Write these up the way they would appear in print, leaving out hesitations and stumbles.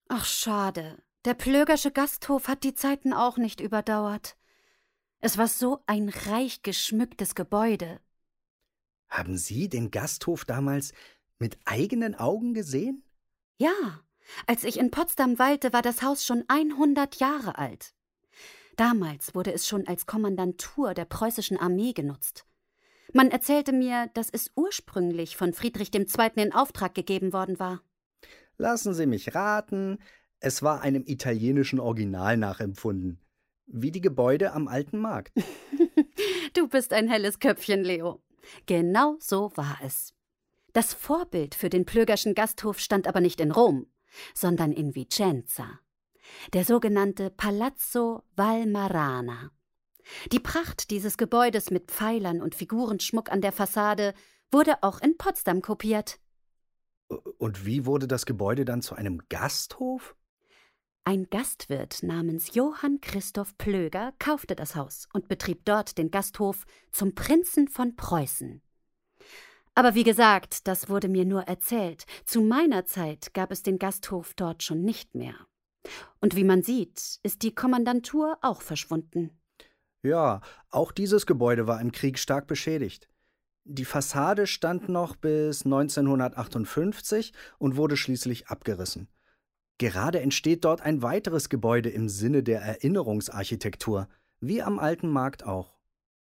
Ach, schade. Der Plögersche Gasthof hat die Zeiten auch nicht überdauert. Es war so ein reich geschmücktes Gebäude. Haben Sie den Gasthof damals mit eigenen Augen gesehen? Ja, als ich in Potsdam weilte, war das Haus schon 100 Jahre alt. Damals wurde es schon als Kommandantur der preußischen Armee genutzt. Man erzählte mir, dass es ursprünglich von Friedrich II. In Auftrag gegeben worden war. Lassen Sie mich raten, es war einem italienischen Original nachempfunden. Wie die Gebäude am Alten Markt. Du bist ein helles Köpfchen, Leo. Genau so war es. Das Vorbild für den Plögerschen Gasthof stand aber nicht in Rom, sondern in Vicenza. Der sogenannte Palazzo Valmarana. Die Pracht dieses Gebäudes mit Pfeilern und Figurenschmuck an der Fassade wurde auch in Potsdam kopiert. Und wie wurde das Gebäude dann zu einem Gasthof? Ein Gastwirt namens Johann Christoph Plöger kaufte das Haus und betrieb dort den Gasthof zum Prinzen von Preußen. Aber wie gesagt, das wurde mir nur erzählt. Zu meiner Zeit gab es den Gasthof dort schon nicht mehr. Und wie man sieht, ist die Kommandantur auch verschwunden. Ja, auch dieses Gebäude war im Krieg stark beschädigt. Die Fassade stand noch bis 1958 und wurde schließlich abgerissen. Gerade entsteht dort ein weiteres Gebäude im Sinne der Erinnerungsarchitektur, wie am Alten Markt auch.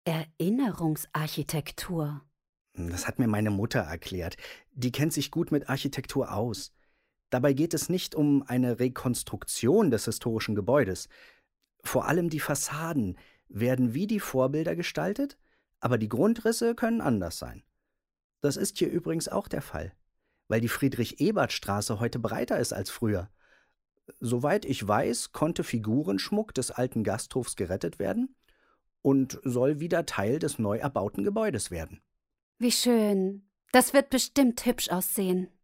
Erinnerungsarchitektur. Das hat mir meine Mutter erklärt. Die kennt sich gut mit Architektur aus. Dabei geht es nicht um eine Rekonstruktion des historischen Gebäudes. Vor allem die Fassaden werden wie die Vorbilder gestaltet, aber die Grundrisse können anders sein. Das ist hier übrigens auch der Fall, weil die Friedrich-Ebert-Straße heute breiter ist als früher. Soweit ich weiß, konnte Figurenschmuck des alten Gasthofs gerettet werden und soll wieder Teil des neu erbauten Gebäudes werden. Wie schön. Das wird bestimmt hübsch aussehen.